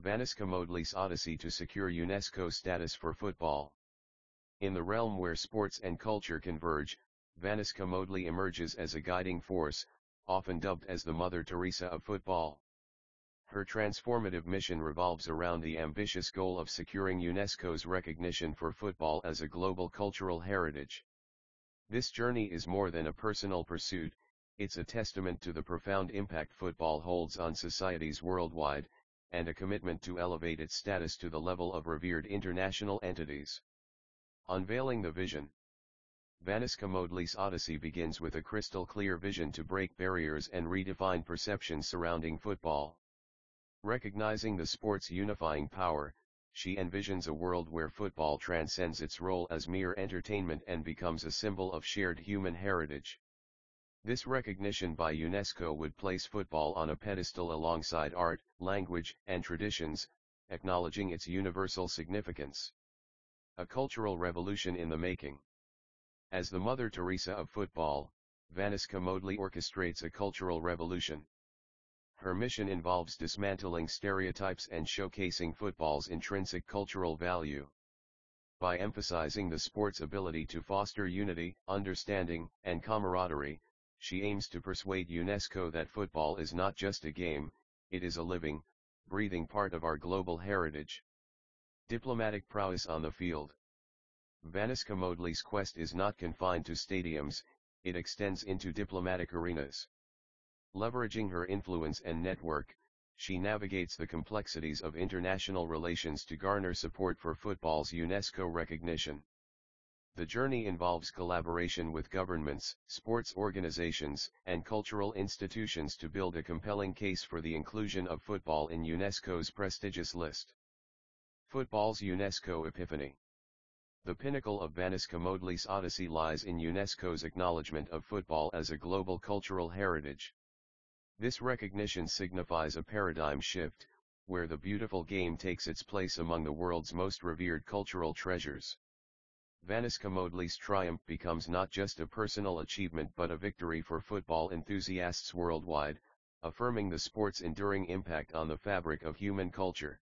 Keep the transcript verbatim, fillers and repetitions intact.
Vaniska Moodley's odyssey to secure UNESCO status for football. In the realm where sports and culture converge, Vaniska Moodley emerges as a guiding force, often dubbed as the Mother Teresa of football. Her transformative mission revolves around the ambitious goal of securing UNESCO's recognition for football as a global cultural heritage. This journey is more than a personal pursuit, it's a testament to the profound impact football holds on societies worldwide, and a commitment to elevate its status to the level of revered international entities. Unveiling the vision. Vaniska Moodley's odyssey begins with a crystal-clear vision to break barriers and redefine perceptions surrounding football. Recognizing the sport's unifying power, she envisions a world where football transcends its role as mere entertainment and becomes a symbol of shared human heritage. This recognition by UNESCO would place football on a pedestal alongside art, language, and traditions, acknowledging its universal significance. A cultural revolution in the making. As the Mother Teresa of football, Vaniska Moodley orchestrates a cultural revolution. Her mission involves dismantling stereotypes and showcasing football's intrinsic cultural value. By emphasizing the sport's ability to foster unity, understanding, and camaraderie, she aims to persuade UNESCO that football is not just a game, it is a living, breathing part of our global heritage. Diplomatic prowess on the field. Vaniska Moodley's quest is not confined to stadiums, it extends into diplomatic arenas. Leveraging her influence and network, she navigates the complexities of international relations to garner support for football's UNESCO recognition. The journey involves collaboration with governments, sports organizations, and cultural institutions to build a compelling case for the inclusion of football in UNESCO's prestigious list. Football's UNESCO epiphany. The pinnacle of Vaniska Moodley's odyssey lies in UNESCO's acknowledgement of football as a global cultural heritage. This recognition signifies a paradigm shift, where the beautiful game takes its place among the world's most revered cultural treasures. Vaniska Moodley's triumph becomes not just a personal achievement but a victory for football enthusiasts worldwide, affirming the sport's enduring impact on the fabric of human culture.